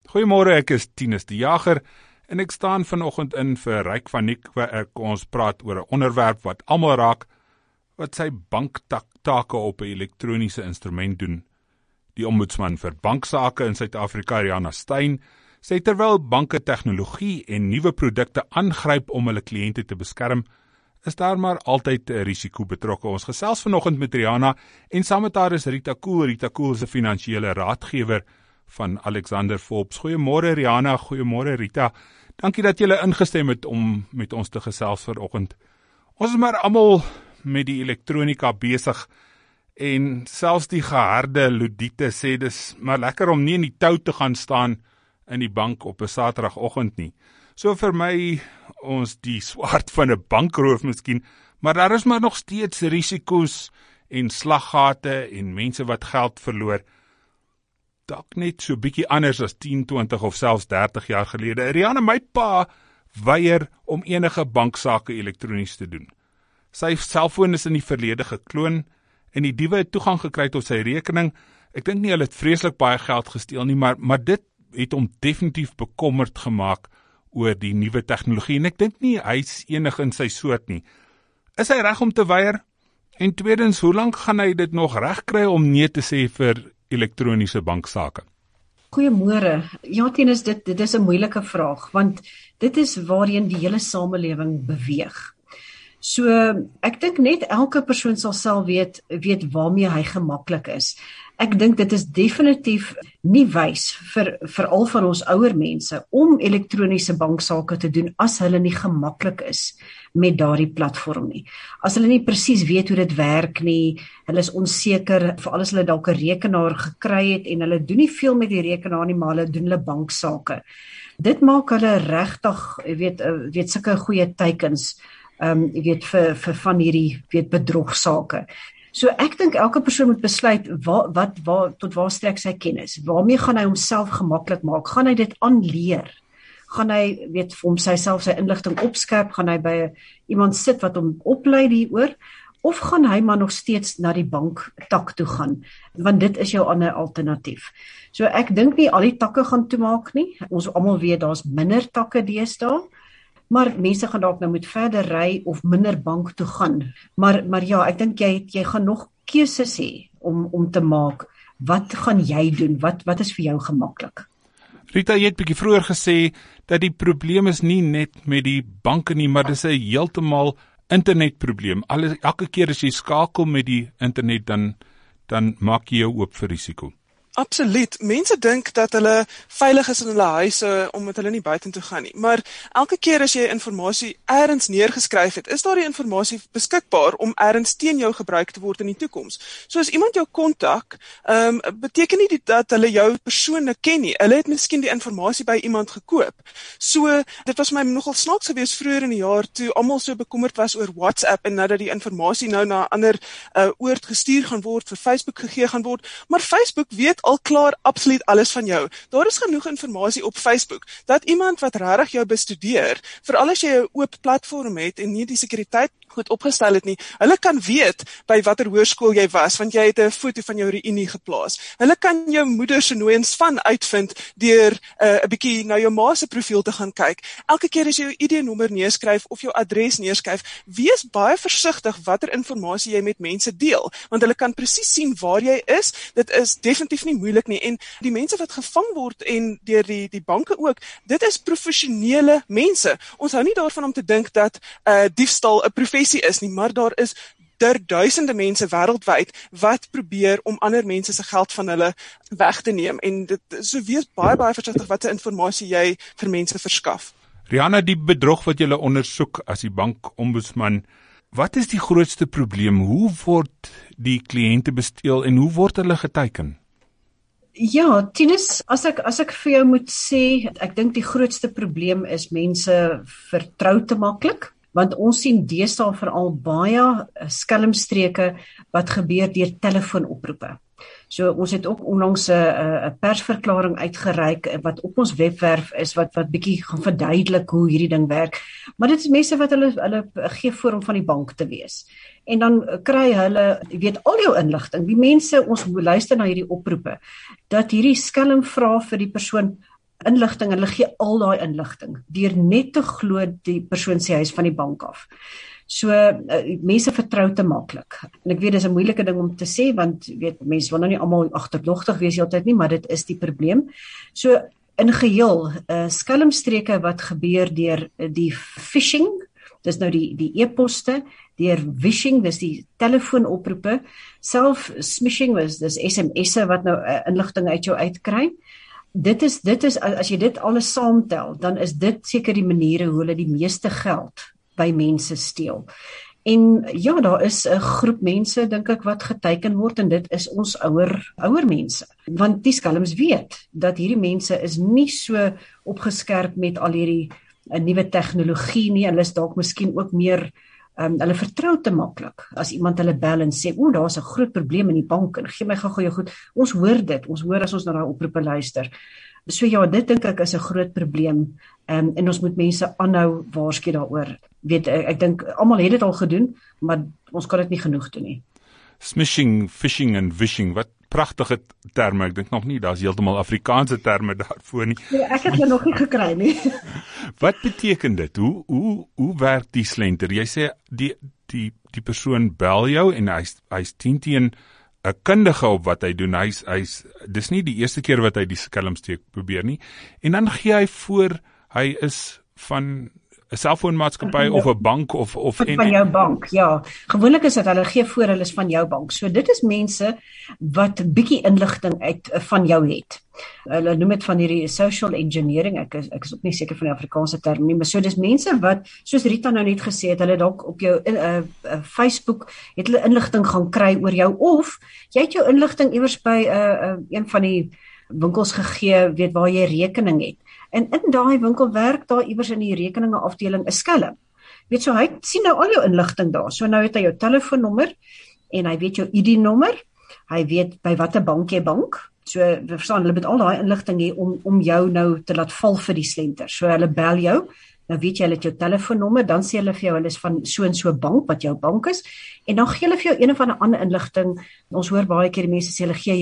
Goeiemôre, ek is Tinus die Jager en ek staan vanoggend in vir Ryk van Niekerk waar ek ons praat oor 'n onderwerp wat almal raak, wat sy banktake op 'n elektroniese instrument doen. Die ombudsman vir banksaake in Suid-Afrika, Rihanna Stein, sê terwyl banke tegnologie en nuwe produkte aangryp om hulle kliënte te beskerm, is daar maar altyd 'n risiko betrokke. Ons gesels vanoggend met Rihanna en saam met haar is Rita Kool. Rita Kool is 'n finansiële raadgewer van Alexander Forbes. Goeiemôre Rihanna, goeiemôre Rita. Dankie dat julle ingestem het om met ons te gesels vanoggend. Ons is maar almal met die elektronika besig en selfs die geharde ludiete sê dis maar lekker om nie in die tou te gaan staan in die bank op 'n Saterdagoggend nie. So vir my, ons die swart van 'n bankroof miskien, maar daar is maar nog steeds risiko's en slaggate en mense wat geld verloor. Dalk net so bietjie anders as 10, 20 of selfs 30 jaar gelede. Rihanna, my pa weier om enige banksake elektronies te doen. Sy selfoon is in die verlede gekloon en die diewe het toegang gekry tot sy rekening. Ek dink nie hulle het vreeslik baie geld gesteel nie, maar dit het hom definitief bekommerd gemaak oor die nuwe tegnologie en ek dink nie hy's enig in sy soort nie. Is hy reg om te weier? En tweedens, hoe lank gaan hy dit nog reg kry om nee te sê vir elektroniese banksake? Goeiemôre. Ja, Tinus, dit is 'n moeilike vraag, want dit is waarheen die hele samelewing beweeg. So, ek dink net elke persoon sal self weet waarmee hy gemaklik is. Ek dink dit is definitief nie wys vir al van ons ouer mense om elektroniese banksaake te doen as hulle nie gemaklik is met daardie platform nie. As hulle nie presies weet hoe dit werk nie, hulle is onseker, veral as hulle dalk 'n rekenaar gekry het en hulle doen nie veel met die rekenaar nie, maar hulle doen hulle banksaake. Dit maak hulle regtig, weet sulke goeie teikens, vir van hierdie, bedrogsaake. So ek dink elke persoon moet besluit tot waar strek sy kennis. Waarmee gaan hy homself gemaklik maak? Gaan hy dit aanleer? Gaan hy vir hom sy inligting opskerp? Gaan hy by iemand sit wat hom oplei hieroor? Of gaan hy maar nog steeds na die banktak toe gaan? Want dit is jou ander alternatief. So ek dink nie al die takke gaan toemaak nie. Ons almal weet daar's minder takke deesdae. Maar mense gaan dalk nou moet verder ry of minder bank toe gaan. Maar ja, ek dink jy gaan nog keuses hê om te maak. Wat gaan jy doen? Wat is vir jou gemaklik? Rita, jy het bietjie vroeër gesê dat die probleem is nie net met die banke nie, maar dis 'n heeltemal internetprobleem. Elke keer as jy skakel met die internet, dan maak jy jou oop vir risiko. Absoluut. Mense dink dat hulle veilig is in hulle huise omdat hulle nie buitentoe gaan nie. Maar elke keer as jy inligting ergens neergeskryf het, is daar die inligting beskikbaar om ergens teen jou gebruik te word in die toekoms. So as iemand jou kontak, beteken nie dat hulle jou persoonlik ken nie. Hulle het miskien die inligting by iemand gekoop. So dit was my nogal snaaks geweest vroeër in die jaar toe almal so bekommerd was oor WhatsApp en dat die inligting nou na 'n ander oord gestuur gaan word, vir Facebook gegee gaan word. Maar Facebook weet al klaar absoluut alles van jou. Daar is genoeg inligting op Facebook, dat iemand wat regtig jou bestudeer, veral as jy 'n oop platform het en nie die sekuriteit goed opgestel het nie, hulle kan weet by watter hoërskool jy was, want jy het 'n foto van jou reunie geplaas. Hulle kan jou moeder se nooiens van uitvind deur 'n bietjie na jou ma se profiel te gaan kyk. Elke keer as jy jou ID-nommer neerskryf of jou adres neerskryf, wees baie versigtig watter inligting jy met mense deel, want hulle kan presies sien waar jy is. Dit is definitief nie moeilik nie, en die mense wat gevang word en deur die banke ook, dit is professionele mense. Ons hou nie daarvan om te dink dat diefstal 'n professie is nie, maar daar is duisende mense wêreldwyd wat probeer om ander mense se geld van hulle weg te neem, en so wees baie versigtig wat 'n inligting jy vir mense verskaf. Rihanna, die bedrog wat julle ondersoek as die bankombudsman, wat is die grootste probleem? Hoe word die kliënte besteel en hoe word hulle geteiken? Ja, Tinus, as ek vir jou moet sê, ek dink die grootste probleem is mense vertrou te maklik. Want ons sien deesdae veral baie skelmstreke wat gebeur deur telefoonoproepe. So ons het ook onlangs 'n persverklaring uitgereik wat op ons webwerf is wat bietjie gaan verduidelik hoe hierdie ding werk. Maar dit is mense wat hulle gee voor om van die bank te wees. En dan kry hulle, al jou inligting. Die mense, ons luister na hierdie oproepe, dat hierdie skelm vra vir die persoon inligting, hulle gee al daai inligting deur net te glo die persoon sê hy is van die bank af. So mense vertrou te maklik. En ek weet dis 'n moeilike ding om te sê want weet mense wil nou nie almal agterdogtig wees heeltyd nie, maar dit is die probleem. So in geheel skelmstreke wat gebeur deur die phishing, dis nou die e-poste, deur vishing, dis die telefoonoproepe, self-smishing, dis SMS'e wat nou inligting uit jou uitkry. Dit is as jy dit alles saamtel, dan is dit seker die maniere hoe hulle die meeste geld by mense steel. En ja, daar is 'n groep mense dink ek wat geteiken word en dit is ons ouer mense. Want die skelms weet dat hierdie mense is nie so opgeskerp met al hierdie nuwe tegnologie nie. Hulle is dalk miskien ook meer hulle vertrou te maklik as iemand hulle bel en sê, daar's 'n groot probleem in die bank en gee my gou jou goed. Ons hoor dit. Ons hoor as ons na daai oproepe luister. So ja, dit dink ek is 'n groot probleem en ons moet mense aanhou waarsku daaroor. Weet ek dink almal het dit al gedoen, maar ons kan dit nie genoeg doen nie. Smishing, phishing en vishing, wat pragtige terme. Ek dink nog nie daar's heeltemal Afrikaanse terme daarvoor nie. Nee, ek het hulle nog nie gekry nie. Wat beteken dit? Hoe werk die slenter? Jy sê die persoon bel jou en hy's teen 'n kundige op wat hy doen. Dis nie die eerste keer wat hy die skelmsteek probeer nie. En dan gee hy voor hy is van 'n selfoonmaatskappy of 'n bank of van jou bank, ja. Gewoonlik is dit hulle gee voor hulle is van jou bank. So dit is mense wat bietjie inligting van jou het. Hulle noem dit van hierdie social engineering. Ek is ook nie seker van die Afrikaanse term nie, maar so dis mense wat soos Rita nou net gesê het, hulle dalk op jou Facebook het hulle inligting gaan kry oor jou of jy het jou inligting iewers by een van die winkels gegee, weet waar jy rekening het. En in daai winkel werk daar iewers in die rekeninge afdeling 'n skelm. Weet so hy sien nou al jou inligting daar. So nou het hy jou telefoonnommer en hy weet jou ID-nommer. Hy weet by watter bank jy bank. So verstaan hulle met al daai inligting hê om jou nou te laat val vir die slenter. So hulle bel jou. Nou weet jy hulle het jou telefoonnommer, dan sê hulle vir jou hulle is van so en so bank wat jou bank is en dan gee hulle vir jou een of ander inligting. Ons hoor baie keer die mense sê hulle gee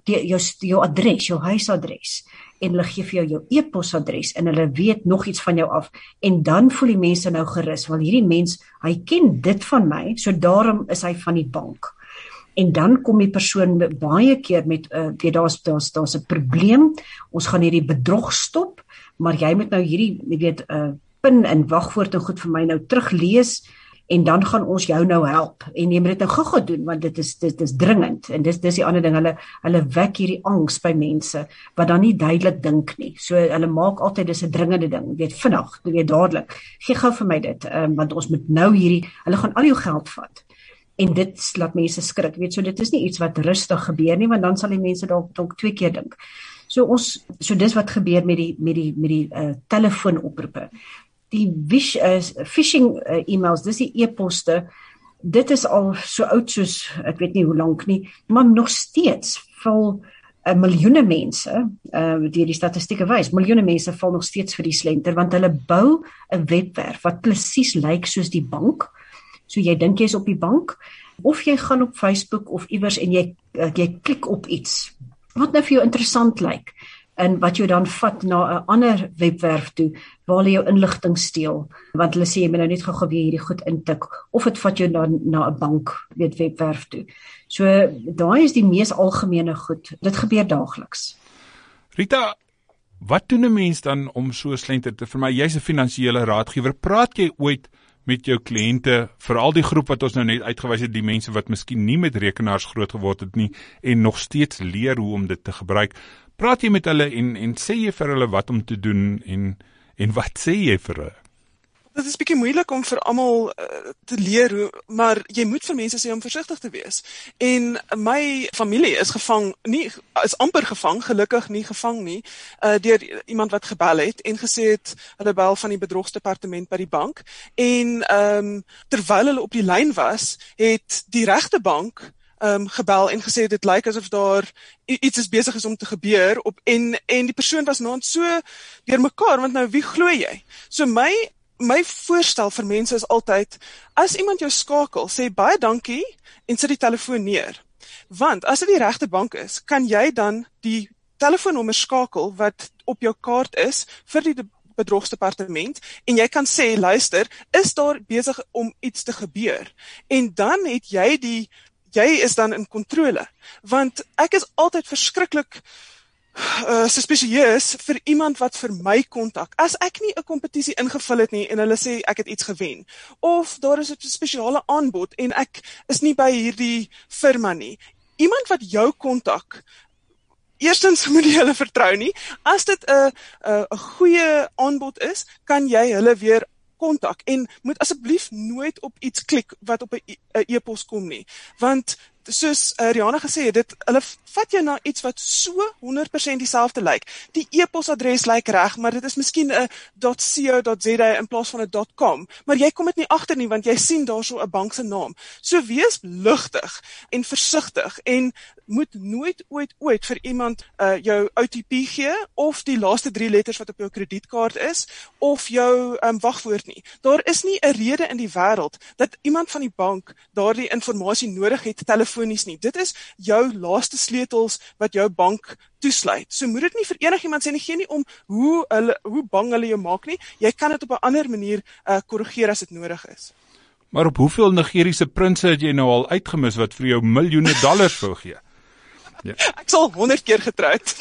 jou adres, jou huisadres en hulle gee vir jou e-posadres en hulle weet nog iets van jou af en dan voel die mense nou gerus want hierdie mens, hy ken dit van my, so daarom is hy van die bank. En dan kom die persoon baie keer met daar's 'n probleem, ons gaan hierdie bedrog stop, maar jy moet nou hierdie PIN en wagwoord en goed vir my nou teruglees en dan gaan ons jou nou help en jy moet dit nou gou-gou doen want dit is dringend en dis die ander ding, hulle wek hierdie angs by mense wat dan nie duidelik dink nie. So hulle maak altyd dis 'n dringende ding, vinnig, dadelik. Gee gou vir my dit, want ons moet nou hulle gaan al jou geld vat. En dit laat mense skrik, so dit is nie iets wat rustig gebeur nie, want dan sal die mense dalk 2 keer dink. So dis wat gebeur met die telefoonoproepe. Die phishing e-mails, dis die e-poste, dit is al so oud soos, ek weet nie hoe lank nie, maar nog steeds val miljoene mense, deur die statistieke wys, miljoene mense val nog steeds vir die slenter, want hulle bou 'n webwerf wat presies lyk soos die bank, so jy dink jy is op die bank, of jy gaan op Facebook of iewers en jy klik op iets, wat nou vir jou interessant lyk, en wat jou dan vat na 'n ander webwerf toe, waar hulle jou inligting steel, want hulle sê jy moet nou net gou weer hierdie goed intik, of dit vat jou na 'n bank, webwerf toe. So, daai is die mees algemene goed, dit gebeur daagliks. Rita, wat doen 'n mens dan om so slenter te vermy? Jy's 'n finansiële raadgewer, praat jy ooit met jou kliënte, veral die groep wat ons nou net uitgewys het, die mense wat miskien nie met rekenaars groot geword het nie, en nog steeds leer hoe om dit te gebruik, praat jy met hulle en sê jy vir hulle wat om te doen en wat sê jy vir hulle? Dit is bietjie moeilik om vir almal te leer, maar jy moet vir mense sê om versigtig te wees. En my familie is amper gevang, gelukkig nie gevang nie, deur iemand wat gebel het en gesê het, hulle bel van die bedrogsdepartement by die bank, en terwyl hulle op die lyn was, het die regte bank gebel en gesê, dit lyk asof daar iets is besig is om te gebeur, en die persoon was nou so deur mekaar, want nou wie glo jy? So my voorstel vir mense is altyd, as iemand jou skakel, sê baie dankie en sit die telefoon neer. Want as dit die regte bank is, kan jy dan die telefoonnommer skakel wat op jou kaart is vir die bedrogsdepartement en jy kan sê, luister, is daar besig om iets te gebeur? En dan het jy is dan in kontrole. Want ek is altyd verskriklik suspicieus vir iemand wat vir my kontak. As ek nie 'n kompetisie ingevul het nie en hulle sê ek het iets gewen, of daar is 'n spesiale aanbod en ek is nie by hierdie firma nie. Iemand wat jou kontak, eerstens moet jy hulle vertrou nie. As dit 'n goeie aanbod is, kan jy hulle weer kontak en moet asseblief nooit op iets klik wat op 'n e-pos kom nie. Want soos Rihanna gesê het, hulle vat jou na iets wat so 100% dieselfde lyk. Die e-posadres lyk reg, maar dit is miskien 'n .co.za in plaas van 'n .com, maar jy kom dit nie agter nie, want jy sien daar so 'n bank se naam. So wees ligtig en versigtig en moet nooit ooit vir iemand jou OTP gee, of die laaste 3 letters wat op jou kredietkaart is, of jou wagwoord nie. Daar is nie 'n rede in die wêreld dat iemand van die bank daardie inligting nodig het telefonies nie. Dit is jou laaste sleutels wat jou bank toesluit. So moet dit nie vir enigiemand sê nie, gee nie om hoe bang hulle jou maak nie. Jy kan dit op 'n ander manier korrigeer as dit nodig is. Maar op hoeveel Nigeriese prinse het jy nou al uitgemis wat vir jou miljoene dollars wou gee? Ja. Ek sal 100 keer getroud.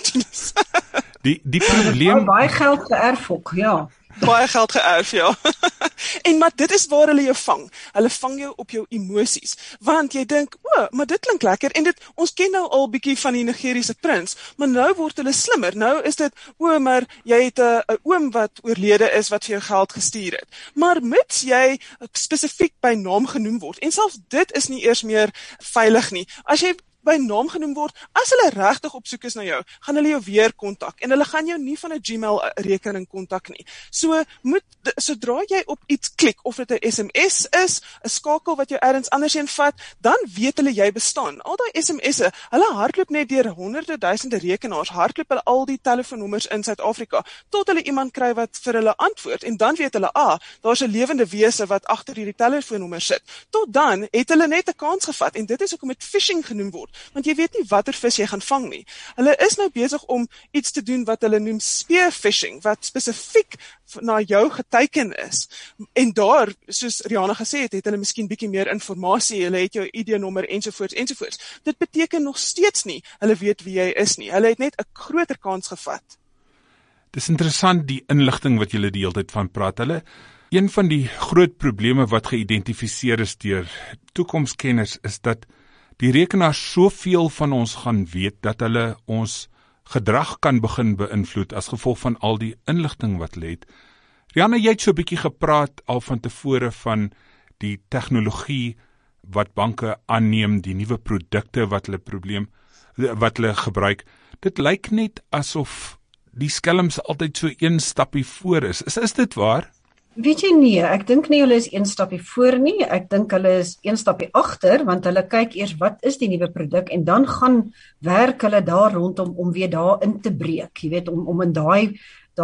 Die probleem... Baie geld geërf ook, ja. Baie geld geërf, ja. Maar dit is waar hulle jou vang. Hulle vang jou op jou emosies. Want jy dink, maar dit klink lekker. En ons ken nou al bietjie van die Nigeriese prins, maar nou word hulle slimmer. Nou is dit, maar jy het 'n oom wat oorlede is wat vir jou geld gestuur het. Maar mits jy spesifiek by naam genoem word, en selfs dit is nie eers meer veilig nie. As jy by naam genoem word, as hulle regtig op soek is na jou, gaan hulle jou weer kontak, en hulle gaan jou nie van 'n Gmail rekening kontak nie. So, sodra jy op iets klik, of dit 'n SMS is, 'n skakel wat jou ergens anders heen vat, dan weet hulle jy bestaan. Al daai SMS'e, hulle hardloop net deur honderde duisende rekenaars, hardloop hulle al die telefoonnommers in Suid-Afrika, tot hulle iemand kry wat vir hulle antwoord, en dan weet hulle, daar's 'n lewende wese wat agter hierdie telefoonnommer sit. Tot dan het hulle net 'n kans gevat, en dit is hoekom dit phishing genoem word, want jy weet nie watter vis jy gaan vang nie. Hulle is nou besig om iets te doen wat hulle noem spear phishing, wat spesifiek na jou geteken is. En daar, soos Rihanna gesê het, hulle miskien bietjie meer inligting, hulle het jou ID-nommer ensovoorts. Dit beteken nog steeds nie, hulle weet wie jy is nie. Hulle het net 'n groter kans gevat. Dis interessant die inligting wat julle die hele tyd van praat. Een van die groot probleme wat geïdentifiseer is deur toekomskenners is dat die rekenaars soveel van ons gaan weet dat hulle ons gedrag kan begin beïnvloed as gevolg van al die inligting wat hulle het. Rihanna, jy het so 'n bietjie gepraat al van tevore van die tegnologie wat banke aanneem, die nuwe produkte wat hulle gebruik. Dit lyk net asof die skelms altyd so een stappie voor is. Is dit waar? Weet jy nie, ek dink nie hulle is een stappie voor nie, ek dink hulle is een stappie agter, want hulle kyk eers wat is die nuwe produk en dan gaan werk hulle daar rondom om weer daar in te breek, jy weet, om in daai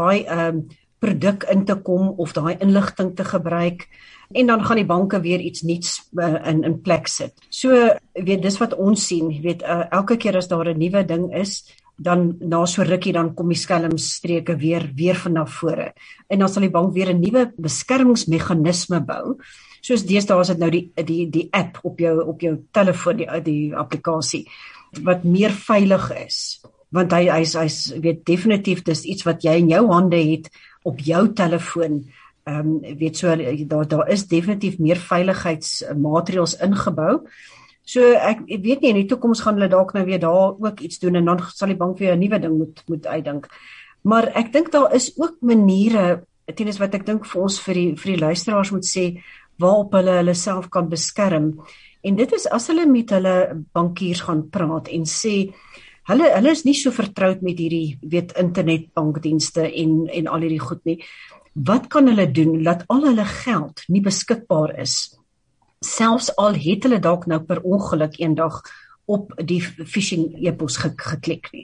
produk in te kom of daai inligting te gebruik, en dan gaan die banke weer iets nuuts in plek sit. So, weet, dis wat ons sien, jy weet, elke keer as daar 'n nuwe ding is, dan na so rukkie dan kom die skelmstreke weer vanaf vore. En dan sal die bank weer 'n nuwe beskermingsmeganisme bou. Soos deesdae is dit nou die app op jou telefoon, die applikasie wat meer veilig is. Want hy's weet definitief dis iets wat jy in jou hande het op jou telefoon. Weet so daar is definitief meer veiligheidsmaatreëls ingebou. So ek weet nie, in die toekoms gaan hulle dalk nou weer daar ook iets doen en dan sal die bank weer 'n nuwe ding moet uitdink. Maar ek dink daar is ook maniere, tenens wat ek dink vir ons vir die luisteraars moet sê, waarop hulle self kan beskerm. En dit is as hulle met hulle bankiers gaan praat en sê, hulle is nie so vertroud met hierdie, weet, internetbankdienste en al hierdie goed nie. Wat kan hulle doen dat al hulle geld nie beskikbaar is? Selfs al het hulle dalk nou per ongeluk eendag op die phishing e-pos geklik nie.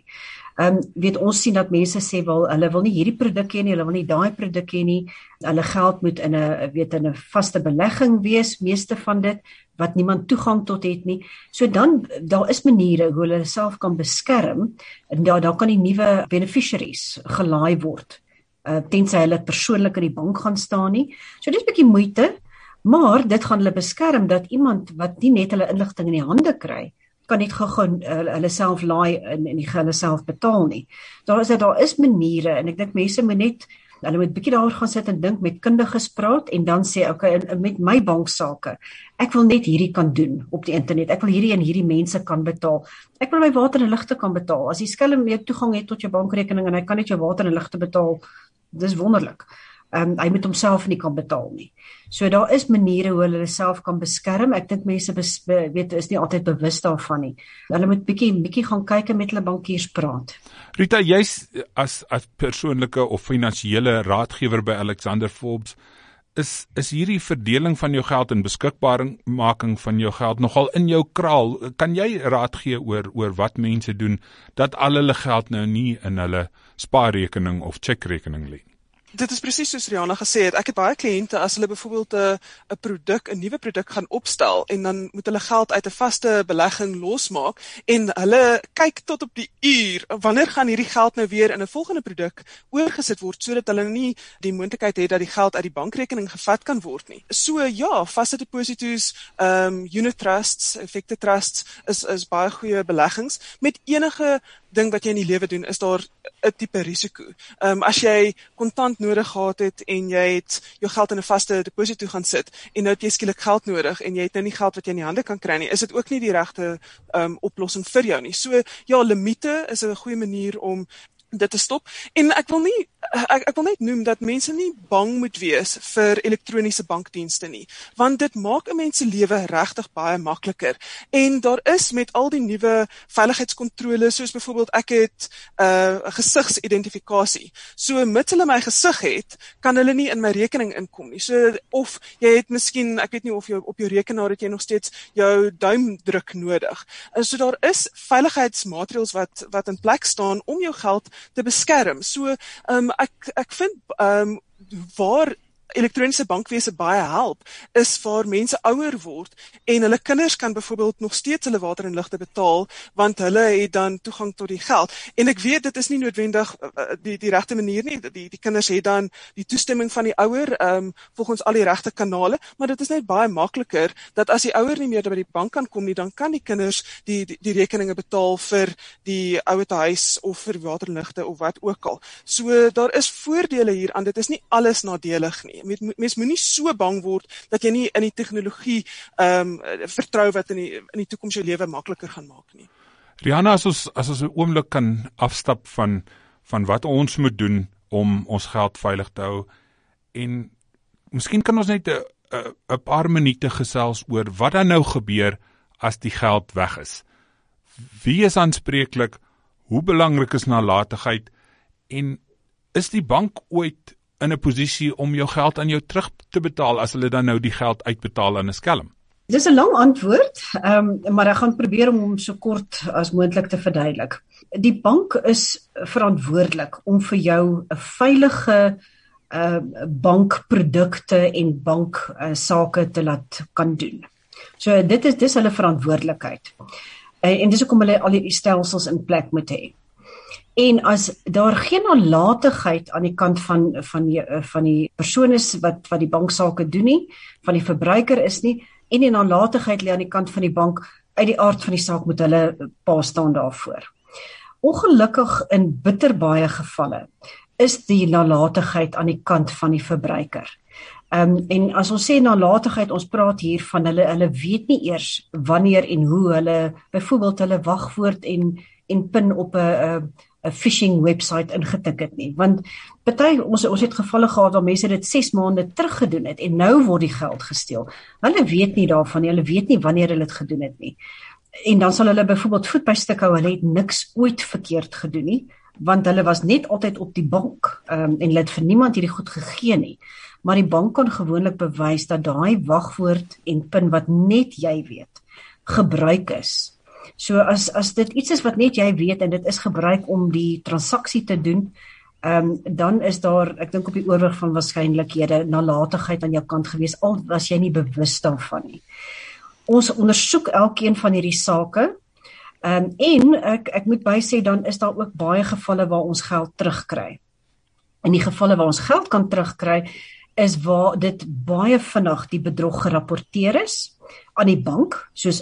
Weet ons sien dat mense sê wel hulle wil nie hierdie produk hê nie, hulle wil nie daai produk hê nie. Hulle geld moet in 'n vaste belegging wees, meeste van dit wat niemand toegang tot het nie. So dan daar is maniere hoe hulle self kan beskerm en daar kan die nuwe beneficiaries gelaai word. Tensy hulle persoonlik in die bank gaan staan nie. So dis 'n bietjie moeite, maar dit gaan hulle beskerm dat iemand wat nie net hulle inligting in die hande kry, kan net gou hulle self laai en nie hulle self betaal nie. Daar is maniere en ek dink mense moet net hulle moet bietjie daaroor gaan sit en dink, met kundiges praat en dan sê okay, met my banksake, ek wil net hierdie kan doen op die internet. Ek wil hierdie en hierdie mense kan betaal. Ek wil my water en ligte kan betaal. As die skelm meer toegang het tot jou bankrekening en hy kan net jou water en ligte betaal, dis wonderlik. Hy moet homself nie kan betaal nie. So daar is maniere hoe hulle self kan beskerm. Ek dink mense is nie altyd bewus daarvan nie. Hulle moet bietjie gaan kyk en met hulle bankiers praat. Rita, jy's as persoonlike of finansiële raadgewer by Alexander Forbes, is hierdie verdeling van jou geld en beskikbaarmaking van jou geld nogal in jou kraal? Kan jy raad gee oor wat mense doen dat al hulle geld nou nie in hulle spaarrekening of checkrekening lê? Dit is presies soos Rihanna gesê het. Ek het baie kliënte as hulle byvoorbeeld 'n nuwe produk gaan opstel en dan moet hulle geld uit 'n vaste belegging losmaak en hulle kyk tot op die uur wanneer gaan hierdie geld nou weer in 'n volgende produk oorgesit word sodat hulle nie die moontlikheid het dat die geld uit die bankrekening gevat kan word nie. So ja, vaste depositos, unit trusts, effekte trusts is baie goeie beleggings. Met enige ding wat jy in die lewe doen, is daar 'n tipe risiko. As jy kontant nodig gehad het en jy het jou geld in 'n vaste deposito gaan sit en nou het jy skielik geld nodig en jy het nou nie geld wat jy in die hande kan kry nie, is dit ook nie die regte oplossing vir jou nie. So ja, limite is 'n goeie manier om dit te stop. En ek wil net noem dat mense nie bang moet wees vir elektroniese bankdienste nie, want dit maak 'n mens se lewe regtig baie makliker. En daar is met al die nuwe veiligheidskontroles, soos byvoorbeeld ek het gesigsidentifikasie. So mits hulle my gesig het, kan hulle nie in my rekening inkom nie. So of jy het miskien, ek weet nie of op jou rekenaar het jy nog steeds jou duimdruk nodig. So daar is veiligheidsmaatreëls wat in plek staan om jou geld te beskerm. So ek vind waar elektroniese bankwese baie help, is waar mense ouer word en hulle kinders kan byvoorbeeld nog steeds hulle water en ligte betaal, want hulle het dan toegang tot die geld. En ek weet dit is nie noodwendig die regte manier nie, die kinders het dan die toestemming van die ouer volgens al die regte kanale, maar dit is net baie makliker dat as die ouer nie meer by die bank kan kom nie, dan kan die kinders die rekeninge betaal vir die ouete huis of vir water en ligte of wat ook al. So daar is voordele hier aan, dit is nie alles nadelig nie. Mens moet nie so bang word dat jy nie in die tegnologie vertrou wat in die toekoms jou lewe makliker gaan maak nie. Rihanna, as ons 'n oomblik kan afstap van wat ons moet doen om ons geld veilig te hou, en miskien kan ons net 'n paar minute gesels oor wat dan nou gebeur as die geld weg is. Wie is aanspreeklik? Hoe belangrik is nalatigheid? En is die bank ooit in 'n posisie om jou geld aan jou terug te betaal as hulle dan nou die geld uitbetaal aan 'n skelm? Dis 'n lang antwoord, maar ek gaan probeer om hom so kort as moontlik te verduidelik. Die bank is verantwoordelik om vir jou 'n veilige bankprodukte en banksake te laat kan doen. So dis hulle verantwoordelikheid. En dis hoekom hulle al die stelsels in plek moet hê. En as daar geen nalatigheid aan die kant van die persoon is wat die banksake doen nie, van die verbruiker is nie, en die nalatigheid lê aan die kant van die bank, uit die aard van die saak moet hulle pa staan daarvoor. Ongelukkig in bitter baie gevalle is die nalatigheid aan die kant van die verbruiker. En as ons sê nalatigheid, ons praat hier van hulle weet nie eers wanneer en hoe hulle byvoorbeeld hulle wagwoord en pin op 'n phishing website ingetik het nie, want ons het gevalle gehad waar mense dit 6 maande terug gedoen het en nou word die geld gesteel. Hulle weet nie daarvan nie, hulle weet nie wanneer hulle dit gedoen het nie. En dan sal hulle byvoorbeeld voet by stuk hou, hulle het niks ooit verkeerd gedoen nie, want hulle was net altyd op die bank en hulle het vir niemand hierdie goed gegee nie. Maar die bank kan gewoonlik bewys dat daai wagwoord en pin wat net jy weet, gebruik is So as dit iets is wat net jy weet en dit is gebruik om die transaksie te doen, dan is daar, ek dink op die oorweg van waarskynlikhede, nalatigheid aan jou kant gewees, al was jy nie bewus daarvan nie. Ons ondersoek elkeen van hierdie sake, en ek moet bysê, dan is daar ook baie gevalle waar ons geld terugkry. In die gevalle waar ons geld kan terugkry, is waar dit baie vinnig die bedrog gerapporteer is aan die bank,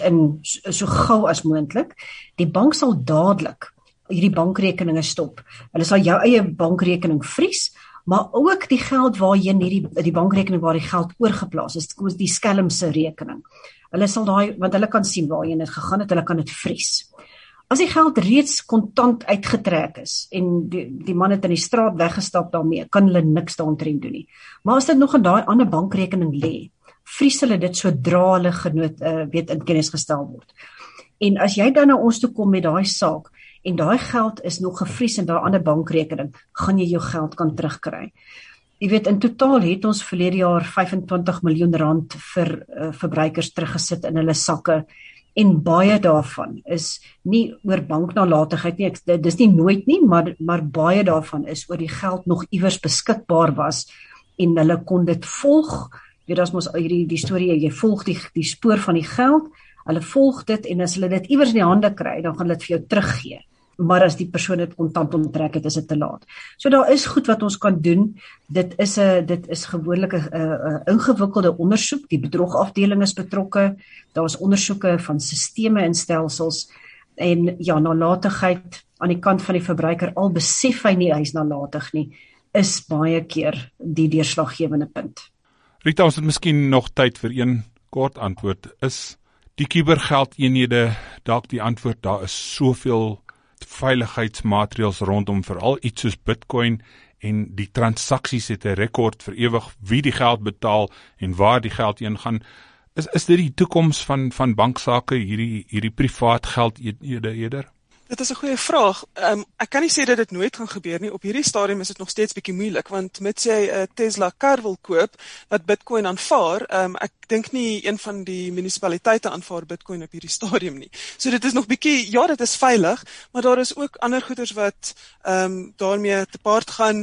so gou as moontlik. Die bank sal dadelik hierdie bankrekeninge stop. Hulle sal jou eie bankrekening vries, maar ook die geld waarheen die bankrekening waar die geld oorgeplaas is, die skelmse rekening. Hulle sal want hulle kan sien waarheen dit gegaan het, hulle kan dit vries. As die geld reeds kontant uitgetrek is en die man het in die straat weggestap daarmee, kan hulle niks daaromtrent doen nie. Maar as dit nog in daai ander bankrekening lê, vries hulle dit sodra hulle in kennis gestel word. En as jy dan na ons toe kom met daai saak en daai geld is nog gevries in daai ander bankrekening, gaan jy jou geld kan terugkry. Jy weet, in totaal het ons verlede jaar 25 miljoen rand vir verbruikers teruggesit in hulle sakke. En baie daarvan is nie oor banknalatigheid nie, dis nie nooit nie, maar baie daarvan is oor die geld nog iewers beskikbaar was en hulle kon dit volg. Weet as mos die storie, jy volg die spoor van die geld, hulle volg dit en as hulle dit iewers in die hande kry, dan gaan hulle dit vir jou teruggee. Maar as die persoon dit kontant onttrek het, is dit te laat. So daar is goed wat ons kan doen. Dit is gewoonlik 'n ingewikkelde ondersoek. Die bedrogafdeling is betrokke. Daar is ondersoeke van sisteme en stelsels en ja, nalatigheid aan die kant van die verbruiker, al besef hy nie hy is nalatig nie, is baie keer die deurslaggewende punt. Rita, ons het miskien nog tyd vir een kort antwoord. Is die kubergeldeenhede dalk die antwoord? Daar is soveel veiligheidsmaatreëls rondom veral iets soos Bitcoin en die transaksies het 'n rekord vir ewig wie die geld betaal en waar die geld heen gaan. Is dit die toekoms van banksake, hierdie privaat geldeenhede eerder? Dit is 'n goeie vraag. Ek kan nie sê dat dit nooit gaan gebeur nie. Op hierdie stadium is dit nog steeds bietjie moeilik, want mits jy 'n Tesla kar wil koop wat Bitcoin aanvaar, ek dink nie een van die munisipaliteite aanvaar Bitcoin op hierdie stadium nie. So dit is nog bietjie, ja, dit is veilig, maar daar is ook ander goeders wat daarmee te paart gaan.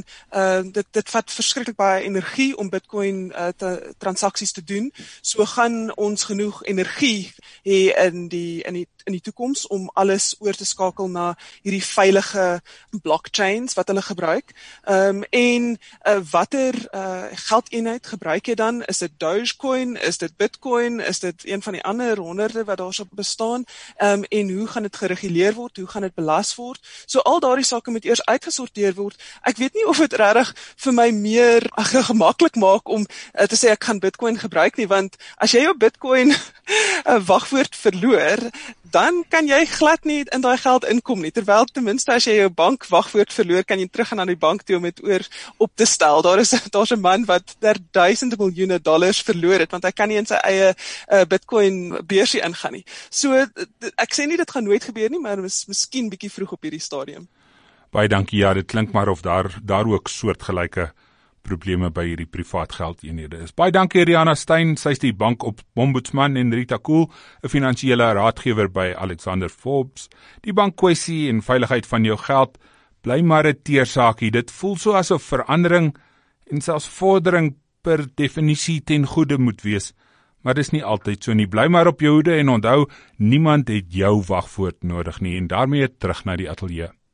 Dit vat verskriklik baie energie om Bitcoin transaksies te doen. So gaan ons genoeg energie hê in die toekoms om alles oor te skakel na hierdie veilige blockchains wat hulle gebruik. En watter geldeenheid gebruik jy dan? Is dit Dogecoin? Is dit Bitcoin? Is dit een van die ander honderde wat daar sou bestaan? En hoe gaan dit gereguleer word? Hoe gaan dit belas word? So al daardie sake moet eers uitgesorteer word. Ek weet nie of dit regtig vir my meer gemaklik maak om te sê ek gaan Bitcoin gebruik nie, want as jy jou Bitcoin wagwoord verloor, dan kan jy glad nie in daai geld inkom nie, terwyl ten minste as jy jou bank wagwoord verloor, kan jy teruggaan aan die bank toe om dit oor op te stel. Daar's 'n man wat duisende miljoene dollars verloor het, want hy kan nie in sy eie Bitcoin beursie ingaan nie. So, ek sê nie dit gaan nooit gebeur nie, maar miskien bietjie vroeg op hierdie stadium. Baie dankie, ja, dit klink maar of daar ook soortgelyke probleme by hierdie privaat geldeenhede is. Baie dankie Rihanna Stein, sy is die bankombudsman, en Rita Kool, 'n finansiële raadgewer by Alexander Forbes. Die bankkwessie en veiligheid van jou geld bly maar 'n teersaakie. Dit voel so asof verandering en selfs vordering per definisie ten goeie moet wees, maar dis nie altyd so nie. Bly maar op jou hoede en onthou, niemand het jou wagwoord nodig nie, en daarmee terug na die ateljee.